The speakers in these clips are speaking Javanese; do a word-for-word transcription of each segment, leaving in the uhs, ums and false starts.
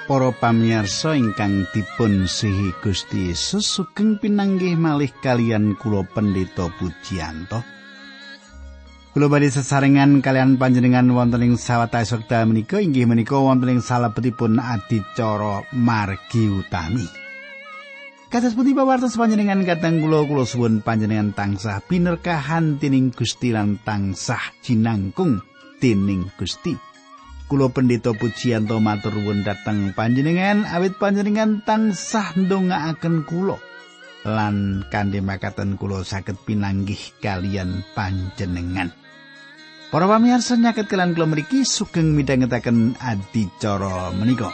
Para pamirsa ingkang dipun sihi Gusti Yesus sugeng pinanggih malih kalian kula Pendeta Pujiyanto. Kula badhe sesarengan kalian panjenengan wonten ing sawetawis wekdal menika inggih menika wonten ing salebetipun adicara margi utami. Kados pundi pawartos panjenengan kateng kula kula suwun panjenengan tansah pinerkahan dening Gusti lan tansah jinangkung dening Gusti. Kula Pendeta Pujiyanto matur nuwun dhateng panjenengan awit panjenengan tansah ndongaaken kula lan kanthi makaten kula saged pinanggih kalian panjenengan. Para pamirsa nyaket kelan kula mriki sugeng midhangetaken adicara menika.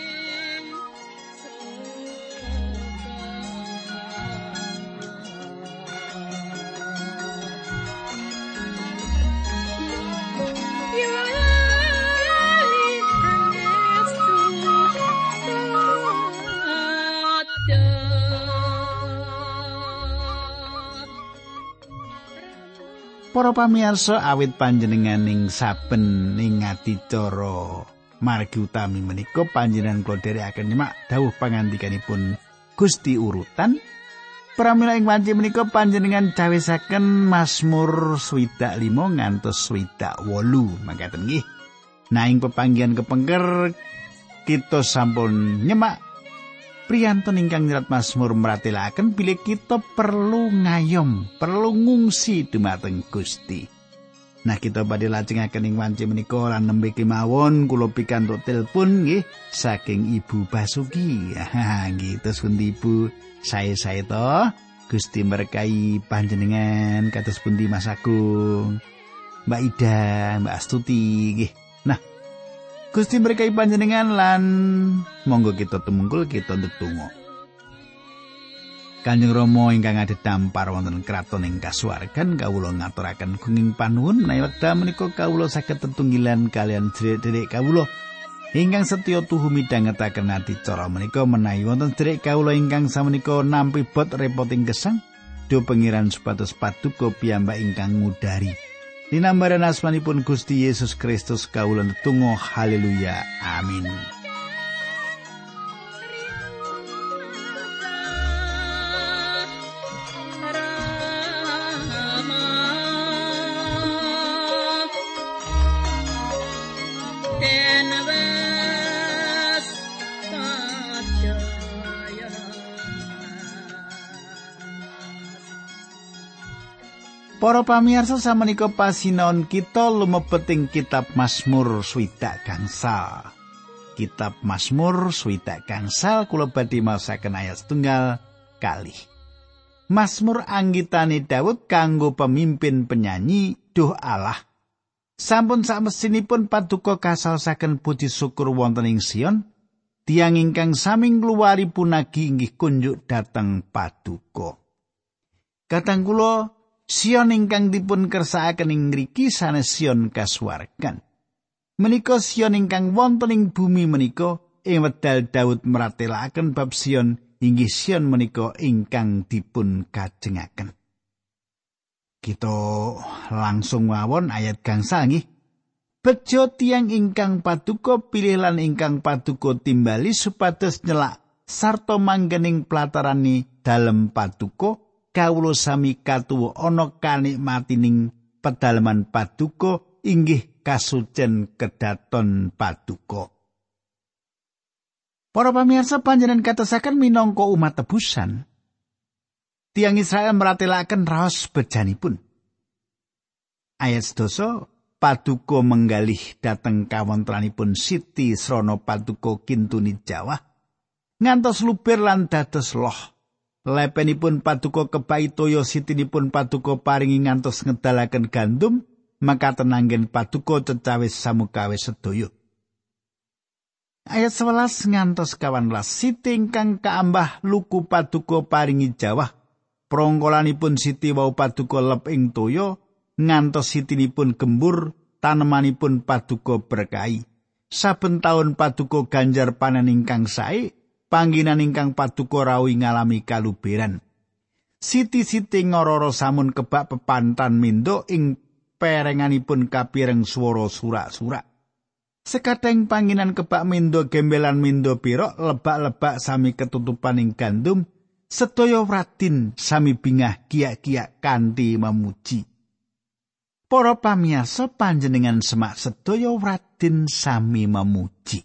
Para pamirsa awit panjenengan ing saben ing adicara margi utami menika panjenengan kula dherekaken nyemak dawuh pangandikanipun Gusti urutan. Pramila ing wanci menika panjenengan cawisaken Mazmur swidak lima ngantos swidak wolu mangkaten nggih. Nah ing pepanggihan kepengker kita sampun nyemak priyantun ingkang nyerat Mazmur meratelaken bilih kita perlu ngayom, perlu ngungsi dumateng Gusti. Nah kita badhe lajengaken ing wanci menika lan nembe kemawon kula pikantuk telepon nggih saking Ibu Basuki. Ha nggih terus pundi Ibu? Sae-sae to. Gusti berkahi panjenengan kados pundi Mas Agung, Mbak Ida, Mbak Astuti nggih. Nah Gusti berkahi panjenengan lan monggo kita tumungkul kita ndedonga. Kanjeng Rama ingkang adhedhampar wonten kraton ing kasuwargan kawula ngaturaken gunging panuwun menawi wekdal menika kawula saged tetunggilan kalian sedherek kawula ingkang setya tuhu midhangetaken adicara menika menawi wonten sedherek kawula ingkang samenika nampi bot repoting gesang do pengiran supados paduka piyambak ingkang ngudari. Dinambaran asmanipun Gusti Yesus Kristus kawula netunggal haleluya amin. Para pamirsa samenika pasinaon kita lumebet ing kitab Mazmur swidak gangsal. Kitab Mazmur swidak gangsal kula badhe maosaken ayat setunggal kalih. Mazmur anggitane Daud kanggo pemimpin penyanyi Duh Allah. Sampun samesinipun paduka kasaosaken puji syukur wonten ing Sion. Tiyang ingkang sami ngluwari punagi inggih kunjuk dhateng paduka. Katang kula Sion ingkang dipun kersakaken ing ngriki sanes Sion kasuwargan. Menika Sion ingkang wonten ing bumi menika ing wedal Daud meratelaken bab Sion inggih Sion menika ingkang dipun kajengaken. Kita langsung mawon ayat gangsal nggih. Bejo tiyang ingkang paduka pilih lan ingkang paduka timbali supados nyelak sarta manggening platarani dalem paduka. Kawula sami katuwa ana kanikmatining pedalaman paduka inggih kasucen kedaton paduka. Para pamirsa panjenengan katosaken minangka umat tebusan. Tiyang Israel meratelaken raos bejanipun. Ayat sedasa paduka menggalih dhateng kawontranipun Siti srana paduka kintuni Jawah ngantos luber lan dados loh. Lepenipun paduka kebai toya sitinipun paduka paringi ngantos ngedalaken gandum makaten anggen paduka cecawis samukawis sedaya. Ayat sewelas ngantos kawan belas Siti ingkang kaambah luku paduka paringi Jawah. Prongkolanipun Siti wau paduka lep ing toya ngantos sitinipun gembur tanemanipun paduka berkahi. Saben taun paduka ganjar panen ingkang sae. Pangginan ingkang paduka rawuh ngalami kaluberan. Siti-siti ngororo samun kebak pepantan mindo ing perenganipun kapireng swara surak-surak. Sekadang panginan kebak mindo gembelan mindo pirok lebak-lebak sami ketutupaning gandum sedaya wratin sami bingah kiyak-kiyak kanthi memuji. Para pamirsa panjenengan semak sedaya wratin sami memuji.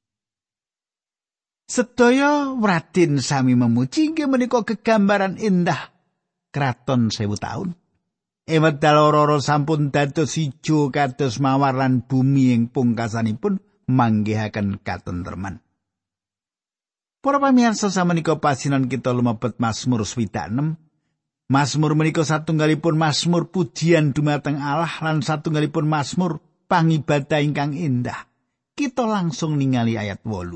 Sedaya wratin sami memuji inggih menika gegambaran indah kraton sewu taun. Ing wekdal ora sampun dados ijo kados mawar lan bumi ing pungkasanipun manggihaken katentreman. Para pamirsa samenika pasinan kita lumebet Mazmur swidak enem. Mazmur menika satunggalipun mazmur pujian dumateng Allah lan satunggalipun mazmur pangibadah ingkang indah. Kita langsung ningali ayat wolu.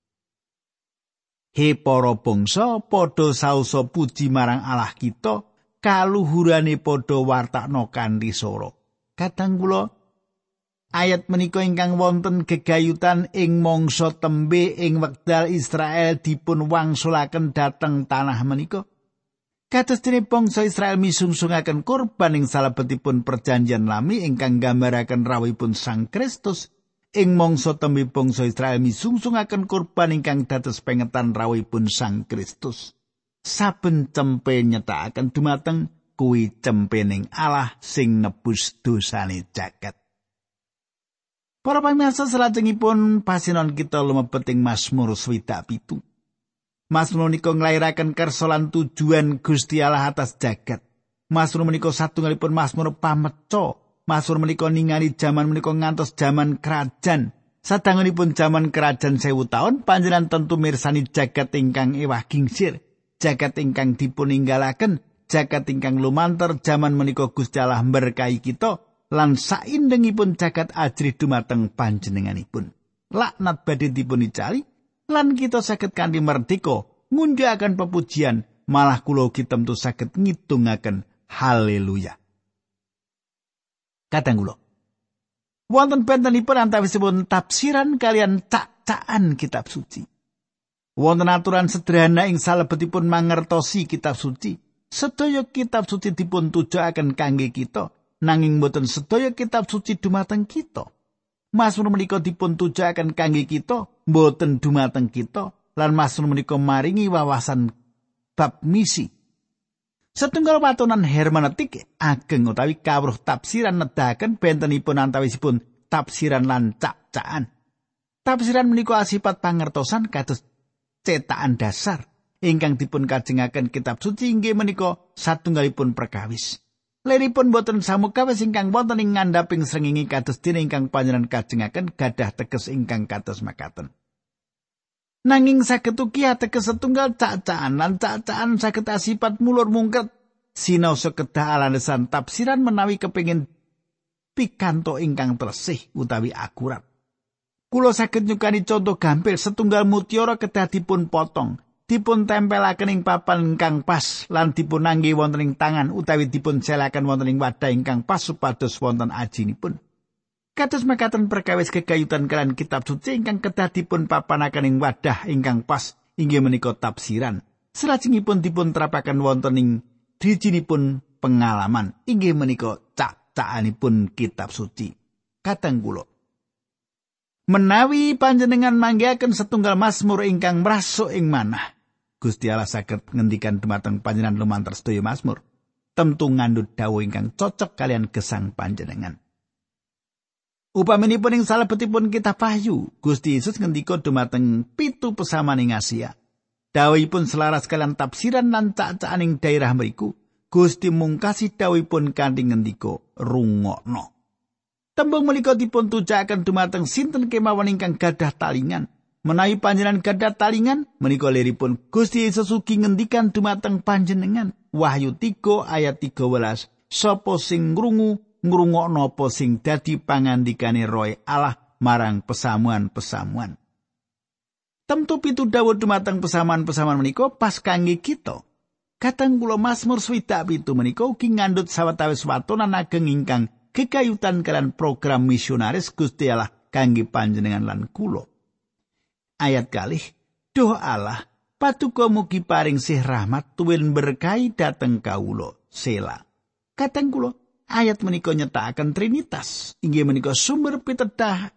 He para bangsa padha sausa puji marang Allah kita. Kaluhurane padha wartakna kanthi swara. Kadang kula ayat menika ingkang wonten gegayutan ing mangsa tembe ing wekdal Israel dipun wangsulaken dhateng tanah menika. Kados dene bangsa Israel misungsungaken kurban ing salebetipun perjanjian lami ingkang nggambaraken rawuhipun Sang Kristus. Ing mangsa tembe bangsa Israel misungsungaken kurban ingkang dados pengetan rawuhipun Sang Kristus. Saben cempe nyetakaken dumateng kuwi cempening Allah sing nebus dosane jagat. Para pamirsa salajengipun pasinon kita lumebet ing Mazmur swidak pitu. Mazmur menika nglairaken kersa lan tujuan Gusti Allah atas jagat. Mazmur menika satunggalipun mazmur pameca. Mazmur menika ningali jaman menika ngantos jaman kerajaan. Sadangunipun jaman kerajaan sewu taun panjenengan tentu mirsani jagat ingkang ewah gingsir. Jagat ingkang dipuninggalaken, jagat ingkang lumantar jaman menika Gusti Allah berkahi kita lan saindengipun jagat ajrih dumateng panjenenganipun. Laknat badhe dipun icali lan kita saged kanthi merdeka ngunjukaken pepujian, malah kula ugi temtu saged ngitungaken haleluya. Kadang kula wonten bentenipun antawisipun tafsiran kalian cak-cakan kitab suci. Wonten aturan sederhana ing salebetipun mangertosi kitab suci. Sedaya kitab suci dipun tujuaken kangge kita, nanging boten sedaya kitab suci dumateng kita. Mazmur menika dipun tujuaken kangge kita, boten dumateng kita, lan mazmur menika maringi wawasan bab misi. Setunggal watonan hermeneutik ageng utawi kawruh tafsiran nedahaken bentenipun antawisipun tafsiran lan cak-cakan. Tafsiran menika asipat pangertosan kados cetakan dasar ingkang dipun kajengaken kitab suci inggih menika satunggalipun perkawis. Liripun boten samukawis ingkang wonten ing ngandhaping srengenge kados dene ingkang panjenengan kajengaken gadah teges ingkang kados makaten. Nanging saged ugi ateges setunggal cak-cakan lan cak-cakan saged asipat mulur mungket sinaosa kedah alasan tafsiran menawi kepengin pikanto ingkang tresih utawi akurat. Kula saged nyukani contoh gampil setunggal mutiara kedah dipun potong, dipun tempelaken ing papan ingkang pas lan dipun angge wonten ing tangan utawi dipun selaken wonten ing wadah ingkang pas supados wonten ajinipun. Kados makaten perkawis kegayutan kalian kitab suci ingkang kedah dipun papanaken ing wadah ingkang pas inggih menika tafsiran. Salajengipun dipun terapaken wonten ing drijinipun pengalaman inggih menika cak-cakanipun kitab suci. Kadang kula menawi panjenengan manggihaken setunggal mazmur ingkang mrasuk ing manah, Gusti Allah saged ngendikan dumateng panjenengan lumantar sedaya mazmur, tentu ngandhut dawuh ingkang cocok kalian gesang panjenengan. Upaminipun ing salebetipun kitab Wahyu, Gusti Yesus ngendika dumateng pitu pesaman ing Asia. Dawuhipun selaras kalian tafsiran lan cak-cakan ing daerah mriku. Gusti mungkasi dawuhipun kanthi ngendika, "Rungokno." Tembung menika dipun tujuaken dumateng sinten kemawon ingkang gadah talingan. Menawi panjenengan gadah talingan, menika liripun Gusti Yesus ugi ngendikan dumateng panjenengan. Wahyu tiga ayat tiga belas. Sapa sing ngrungu ngrungokno apa sing dadi pangandikane Roh Allah marang pesamuan-pesamuan. Tentu pitu dawuh dumateng pesamuan-pesamuan menika pas kangge kita. Kadang kula Mazmur swidak pitu menika ugi ngandhut sawetawis watonan ageng ingkang kekayutan kalian program misionaris Gusti Allah kangge panjenengan lan kula. Ayat kalih, "Duh Allah, patuko mugi paring sih rahmat tuwin berkahi dateng kawula." Sela. Kadang kula ayat menika nyetakaken Trinitas, inggih menika sumber pitedah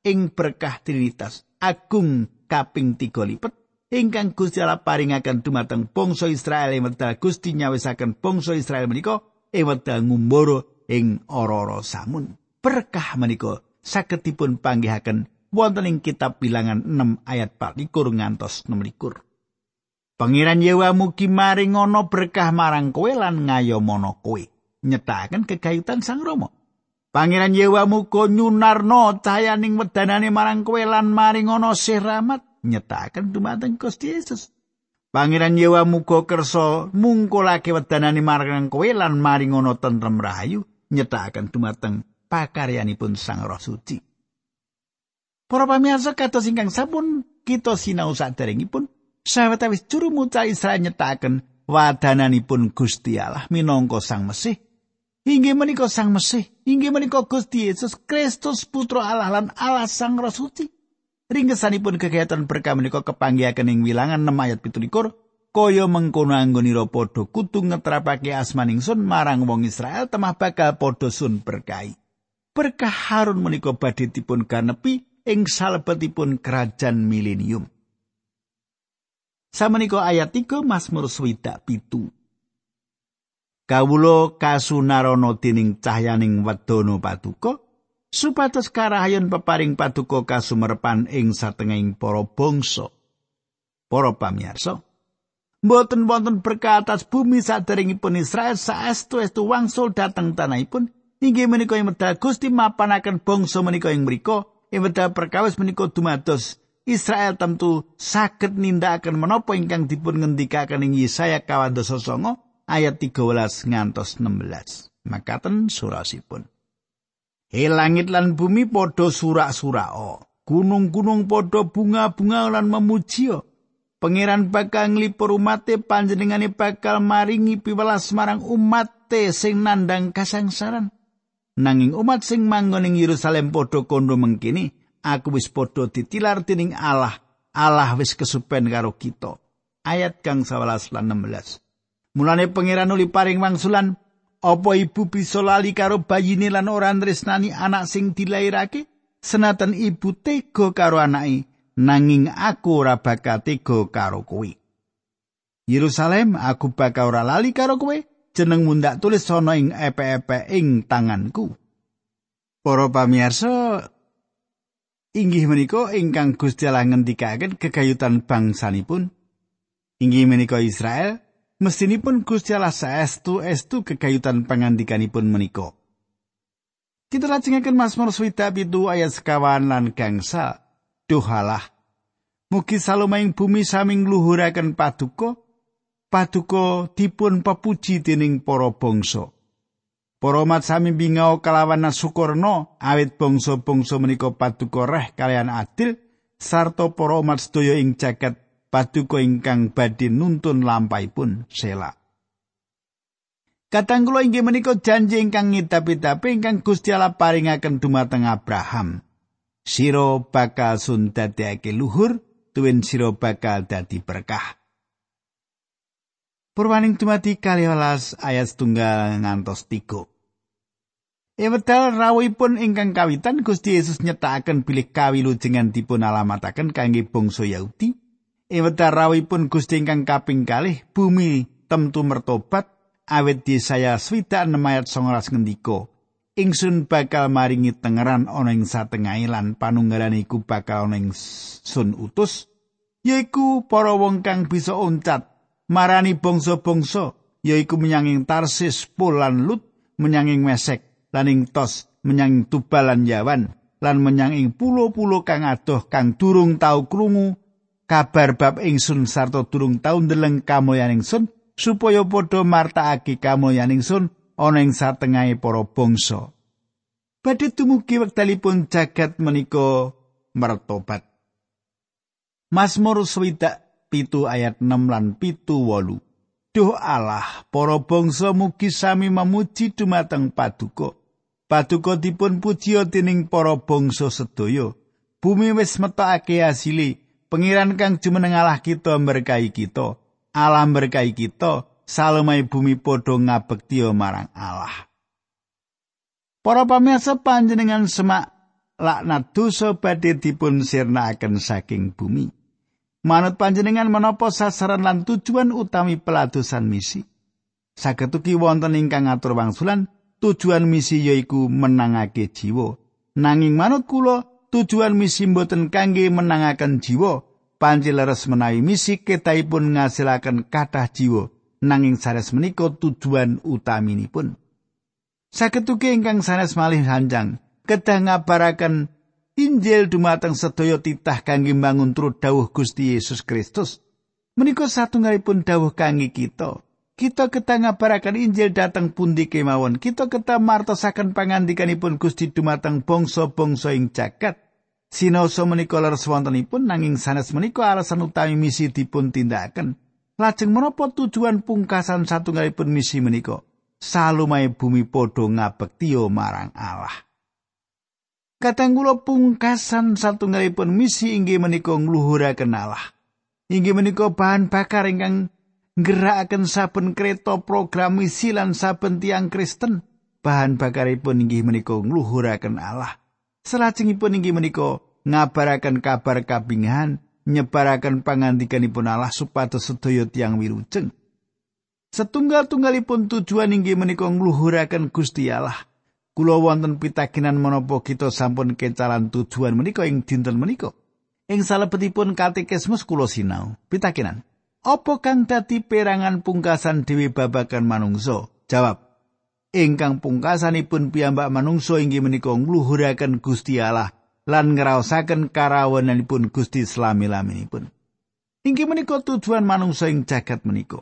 ing berkah Trinitas agung kaping tiga lipet ingkang Gusti Allah paringaken dumateng bangsa Israel ing wekdal Gusti nyawisaken bangsa Israel menika ing wekdal ngumbara ing ora-ora samun. Berkah menika saged dipun panggihaken wonten ing kitab Bilangan enam ayat empat likur ngantos enam likur. Pangeran Yewa mugi maring ana berkah marang kowe lan ngayomono kowe, nyetakaken kegayutan Sang Rama. Pangeran Yewa muga nyunarno cahayaning wedanane marang kowe lan maring ana sih rahmat, nyetakaken dumateng Gusti Yesus. Pangeran Yewa muga kersa mungkulake wedanane marang kowe lan maring ana tentrem rahayu, nyetakaken dumateng pakaryanipun Sang Roh Suci. Para pamirsa kados ingkang sampun kita sinau saderengipun, sawetawis juru muca Israel nyetakaken wadananipun Gusti Allah minangka Sang Mesih. Inggih menika Sang Mesih, inggih menika Gusti Yesus Kristus Putra Allah lan Allah Sang Roh Suci. Ringkesanipun kegayutan berkah menika kepanggihaken ing Wilangan enam ayat pitu likur, kaya mengkono anggonira padha kudu ngetrapake asmaning sun marang wong Israel temah bakal padha sun berkahi. Berkah Harun menika badhe dipun ganepi ing salebetipun kerajaan milenium. Samenika ayat tiga Mazmur swidak pitu. Kawula kasunarana dening cahyaning wedana paduka, supados karahayon peparing paduka kasumerepan ing satengahing para bangsa. Para pamirsa, mboten wonten berkah atas bumi saderengipun Israel saestu-estu wangsul dhateng tanahipun, inggih menika ing wekdal Gusti mapanaken bangsa menika ing mriku, ing wekdal perkawis menika dumados Israel tentu saged nindakaken menapa ingkang dipun ngendikaken ing Yesaya kawadasa sanga ayat tiga belas ngantos enam belas. Makaten surasipun. He langit lan bumi padha surak-suraka, gunung-gunung padha bunga-bunga lan memuji. Pangeran bakal nglipur umate, panjenengane bakal maringi piwelas marang umate sing nandhang kasangsaran. Nanging umat sing manggon ing Yerusalem padha kandha mengkini, aku wis padha ditilar dening Allah. Allah wis kesupen karo kita. Ayat kang sewelas lan enam belas. Mulane pangeran nuli paring wangsulan, apa ibu bisa lali karo bayine lan ora tresnani anak sing dilairake? Senajan ibu tega karo anake, nanging aku ora bakal tega karo kowe. Yerusalem, aku bakal ora lali karo kowe, jenengmu ndak tulis ana ing epe-epe ing tanganku. Para pamirsa, inggih menika ingkang Gusti Allah ngendikaken kegayutan bangsanipun. Inggih menika Israel, mestinipun Gusti Allah saestu-estu kegayutan pangandikanipun menika. Kita lajengaken Mazmur swidak pitu ayat sekawan lan gangsal. Duh Allah, mugi salumahing bumi sami ngluhuraken paduka, paduka dipun pepuji dening para bangsa. Para umat sami bingao kalawan syukurna awit bangsa-bangsa menika paduka reh kalian adil, sarta para umat sedaya ing jagat paduka ingkang badhe nuntun lampahipun. Sela. Katang kula inggih menika janji ingkang ngidap-idapi ingkang Gusti Allah paringaken dumateng Abraham. Sira bakal sun dadekake luhur, tuwin sira bakal dadi berkah. Purwaning dumadi kalih welas ayat setunggal ngantos tiga. Ewedal rawuhipun ingkang kawitan Gusti Yesus nyetakaken bilih kawilujengan dipun alamataken kangge bangsa Yahudi. Ewedal rawuhipun Gusti ingkang kaping kalih bumi temtu mertobat awit Yesaya swidak enam ayat songolas ngendika, ingsun bakal maringi tengeran ana ing satengahé lan panunggalan iku bakal ana ing sun utus, yaiku para wong kang bisa oncat marani bangsa-bangsa, yaiku menyanging Tarsis, Pul lan Lut, menyanging Mesek lan ing Tos, menyanging Tubal lan Yawan, lan menyanging pulo-pulo kang adoh kang durung tau krungu kabar bab ingsun sarta durung tau ndeleng kamulyan ingsun, supaya padha martakake kamulyan ingsun ana ing satengahé para bangsa. Badhe tumugi wektalipun jagat menika mertobat. Mazmur swidak pitu ayat enam lan pitu wolu. Duh Allah, para bangsa mugi sami memuji dumateng paduka. Paduka dipun pujiya dening para bangsa sedaya. Bumi wis metokake asile, Pangeran kang jumeneng Allah kita berkahi kita. Allah berkahi kita, salemahe bumi padha ngabektiya marang Allah. Para pamirsa panjenengan semak laknat dosa badhe dipun sirnakaken saking bumi. Manut panjenengan menapa sasaran lan tujuan utami peladosan misi? Saged ugi wonten ingkang ngatur wangsulan tujuan misi yaiku menangake jiwa. Nanging manut kula tujuan misi mboten kangge menangaken jiwa. Panci leres menawi misi ketahipun ngasilaken kathah jiwa. Nanging sanes menika tujuan utaminipun. Saged ugi ingkang sanes malih hanjang kedah ngabaraken Injil dumateng sedaya titah kangge mbangun turut dawuh Gusti Yesus Kristus. Menika satunggalipun dawuh kangge kita. Kita kedah ngabaraken Injil dhateng pundi kemawon. Kita kedah martosaken pangandikanipun Gusti dumateng bangsa-bangsa ing jagat. Sinaosa menika leres wontenipun nanging sanes menika alasan utami misi dipun tindakaken. Lajeng menapa tujuan pungkasan satunggalipun misi menika? Salumahe bumi padha ngabektiya marang Allah. Kadang kula pungkasan satunggalipun misi inggih menika ngluhuraken Allah. Inggih menika bahan bakar ingkang nggerakaken saben kreta program misi lan saben tiyang Kristen. Bahan bakaripun inggih menika ngluhuraken Allah. Salajengipun inggih menika ngabaraken kabar kabingahan, nyebaraken pangandikanipun Allah supados sedaya tiyang wilujeng. Setunggal-tunggalipun tujuan inggih menika ngluhuraken Gusti Allah. Kula wonten pitakenan menapa kita sampun kecalan tujuan menika ing dinten menika. Ing salebetipun katekismus kula sinau, pitakenan, apa kang dadi perangan pungkasan dhewe babagan manungsa? Jawab, ingkang pungkasanipun piyambak manungsa inggih menika ngluhuraken Gusti Allah lan ngraosaken karawananipun Gusti selami-laminipun. Inggih menika tujuan manungsa ing jagat menika.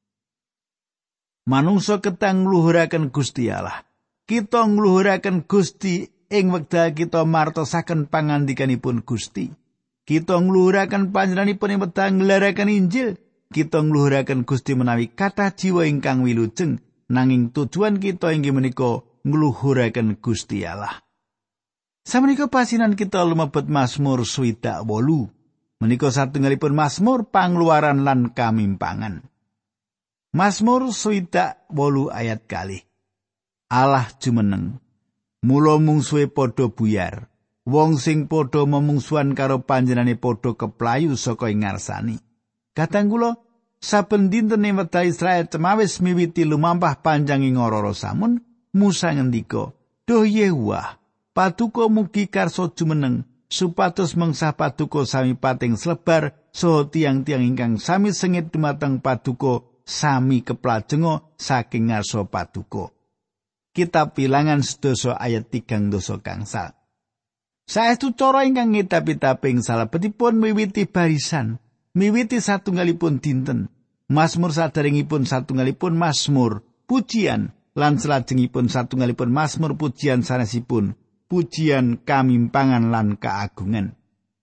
Manungsa kedah ngluhuraken Gusti Allah. Kita ngluhuraken Gusti ing wekdal kita martosaken pangandikanipun Gusti. Kita ngluhuraken panjenenganipun ing wekdal nglaraken Injil. Kita ngluhuraken Gusti menawi kathah jiwa ingkang wilujeng. Nanging tujuan kita inggih menika ngluhuraken Gusti Allah. Samenika pasinan kita lumebet Mazmur swidak wolu. Menika satunggalipun Mazmur pangluaran lan kamimpangan. Mazmur swidak wolu ayat kalih. Allah jumeneng, mula mungsuhe padha buyar. Wong sing padha memungsuhan karo panjenengane padha keplayu saka ing ngarsani. Kadang kula saben dinten ing wekdal Israel cemawis miwiti lumampah panjang ing ora samun, Musa ngendika, "Duh Yehuwa, paduka mugi karsa jumeneng supados mengsah paduka sami pating slebar saha tiang-tiang ingkang sami sengit dumateng paduka sami keplajenga saking ngarsa paduka." Kitab Bilangan sedasa ayat tigang dosa gangsal. Saestu cara ingkang ngidap-idaping salebetipun miwiti barisan, miwiti satunggalipun dinten, Mazmur saderengipun satunggalipun Mazmur pujian lan salajengipun satunggalipun Mazmur pujian sanesipun pujian kamimpangan lan kaagungan.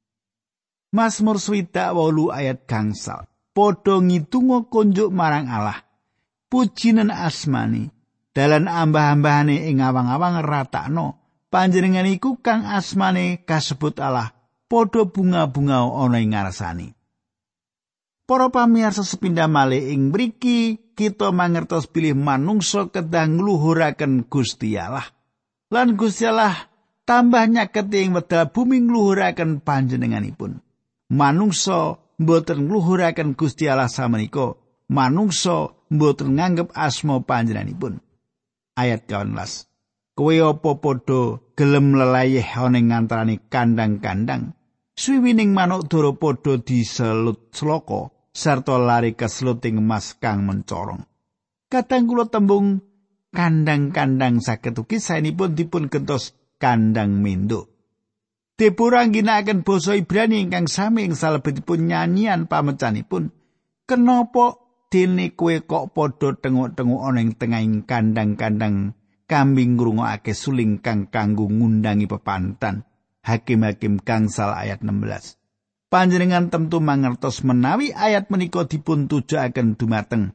Mazmur swidak wolu ayat gangsal. Padha ngidunga kunjuk marang Allah. Pujinen asmani, dalan ambah-ambahane ing awang-awang ratakno. Panjenengan iku kang asmane kasebut Allah, padha bunga-bunga ana ing ngarsani. Para pamirsa sepindhah malih ing mriki kita mangertos bilih manungsa kedah ngluhuraken Gusti Allah. Lan Gusti Allah tambah nyaket ing wedal bumi ngluhuraken panjenenganipun. Manungsa mboten ngluhuraken Gusti Allah samenika, manungsa mboten nganggep asma panjenenganipun. Ayat delapan belas. Kowe apa padha gelem lelayeh ana ing antarane kandang-kandang? Swiwining manuk dara padha diselut sloka sarta lari kesluting emas kang mencorong. Kadang kula tembung kandang-kandang saged ugi saenipun dipun gentos kandang mendo. Deborah ngginakaken basa Ibrani ingkang sami ing salebetipun nyanyian pamecanipun. Kenapa dene kowe kok padha tenguk-tenguk ana ing tengahing kandang-kandang kambing ngrungokake suling kang kanggo ngundangi pepantan? Hakim-hakim gangsal ayat enam belas. Panjenengan temtu mangertos menawi ayat menika dipun tujuaken dumateng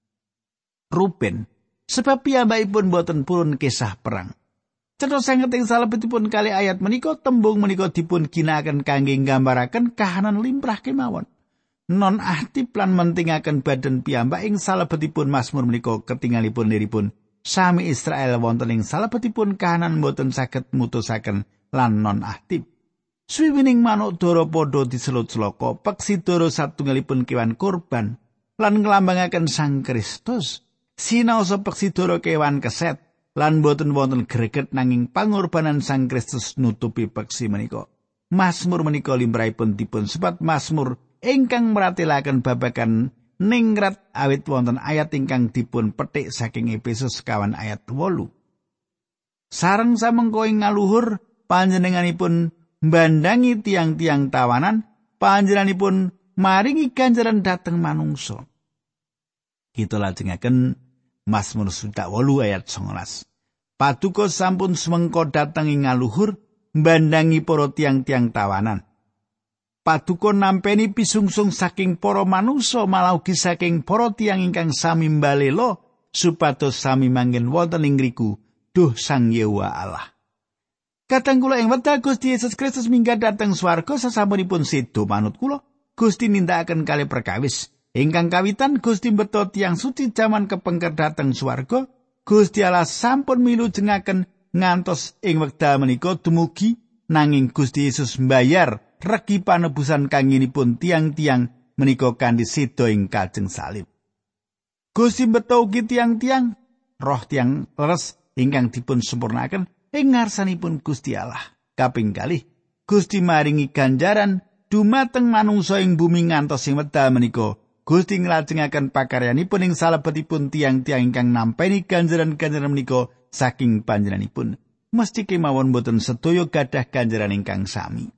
Ruben, sebab piyambakipun boten purun kisah perang. Cetha sanget ing salebetipun kali ayat menika tembung menika dipun ginakaken kangge nggambaraken kahanan limrah kemawon. Non ahtip lan mentingaken badan piyambak ing salebetipun Mazmur menika ketingalipun liripun sami Israel wonten ing salebetipun kahanan boten saged mutusaken lan non-aktif. Swiwining manuk dara padha diselut celaka, peksi dara satunggalipun kewan kurban lan nglambangaken Sang Kristus. Sinaosa peksi dara kewan keset lan boten wonten greget nanging pangorbanan Sang Kristus nutupi peksi menika. Mazmur menika limrahipun dipun sebat mazmur ingkang meratelaken babagan ningrat awit wonten ayat ingkang dipun petik saking Efesus sekawan ayat wolu. Sareng samengko ing ngaluhur panjenenganipun mbandangi tiang-tiang tawanan, panjenenganipun maringi ganjaran dhateng manungsa. Kita lajengaken Mazmur swidak wolu ayat songolas. Paduka sampun semengko dhateng ing ngaluhur mbandangi para tiang-tiang tawanan. Paduka nampeni pisungsung saking para manungsa malah ugi saking para tiang ingkang sami mbalela supados sami manggen wonten ing ngriku duh Sang Yewa Allah. Kadang kula ing wekdal Gusti Yesus Kristus minggat dhateng swarga sasampunipun sedo manut kula, Gusti nindakaken kalih perkawis. Ingkang kawitan Gusti mbeta tiyang suci jaman kepengker dhateng swarga, Gusti Allah sampun milujengaken ngantos ing wekdal menika dumugi nanging Gusti Yesus mbayar regi panebusan kangginipun tiang-tiang menika kanthi sedo ing kajeng salib. Gusti mbeta ugi tiang-tiang roh tiang leres ingkang dipun sempurnaken ing ngarsanipun Gusti Allah. Kaping kalih Gusti maringi ganjaran dumateng manungsa ing bumi ngantos ing wekdal menika Gusti nglajengaken pakaryanipun ing salebetipun tiang-tiang ingkang nampeni ganjaran-ganjaran menika saking panjenenganipun. Mesti kemawon boten sedaya gadah ganjaran ingkang sami.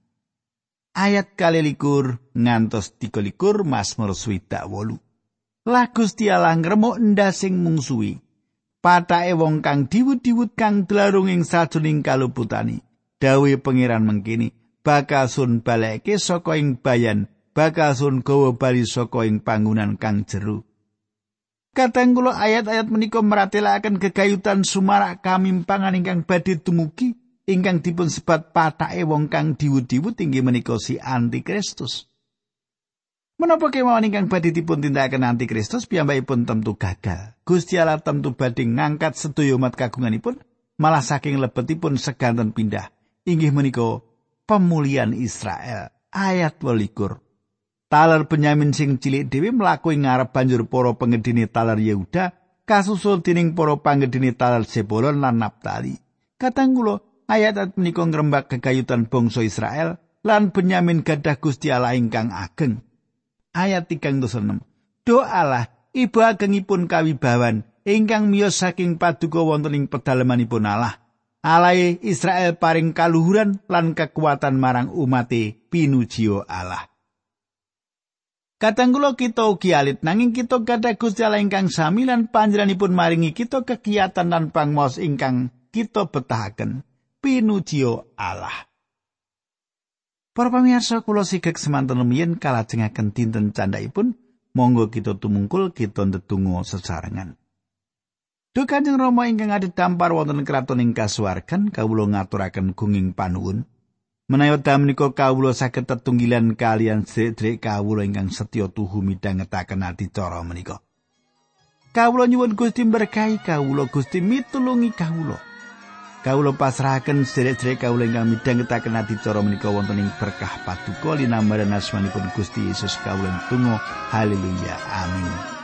Ayat kalilikur ngantos tikolikur Mazmur swidak wolu. Lah Gusti Allah ngremuk endasing mungsuhi. Patake wong kang diwud-diwud kang dlarung ing sajroning kaluputani. Dawuhe pangeran mengkini, bakal sun baleke saka ing bayan, bakal sun gawa bali saka ing panggonan kang jero. Kadang kula ayat-ayat menika meratelaken gegayutan sumarak kamimpangan ingkang badhe dumugi ingkang dipun sebat patake wong kang diwud-diwud inggih menika si Antikristus. Menapa kemawon ingkang badhe dipun tindakaken Antikristus piyambakipun tentu gagal. Gusti Allah tentu badhe ngangkat sedaya umat kagunganipun malah saking lebetipun seganten pindah. Inggih menika pemulihan Israel. Ayat welikur. Taler Benyamin sing cilik dhewe mlaku ing ngarep banjur para pangedhine taler Yehuda kasusul dening para pangedhine taler Zebulon lan Naftali. Kadang kula ayat-ayat menika ngrembak gegayutan bangsa Israel lan Benyamin gadah Gusti Allah ingkang ageng. Ayat tigang dasa enem. Do Allah ibu agengipun kawibawan ingkang miyos saking paduka wonten ing pedalamanipun Allah. Allah Israel paring kaluhuran lan kekuatan marang umate pinujiya Allah. Kadang kula kita ugi alit nanging kita gadah Gusti Allah ingkang sami lan panjenenganipun maringi kita kegiatan lan pangmaos ingkang kita betahaken pinujiya Allah. Para pamirsa kula sigek semanten rumiyin kalajengaken dinten candhaipun, monggo kita tumungkul kita ndedonga sesarengan. Duh Kanjeng Rama ingkang adhedhampar wonten kraton ing kasuwargan, kawula ngaturaken gunging panuwun. Menawi wekdal menika kawula saged tetunggilan kaliyan sedherek kawula ingkang setya tuhu midhangetaken adicara menika. Kawula nyuwun Gusti berkahi kawula, Gusti mitulungi kawula. Kawula pasrahaken sedherek-sedherek kawula ingkang midhangetaken adicara menika wonten ing berkah paduka linambaran asmanipun Gusti Yesus kawula tunggu. Haleluya. Amin.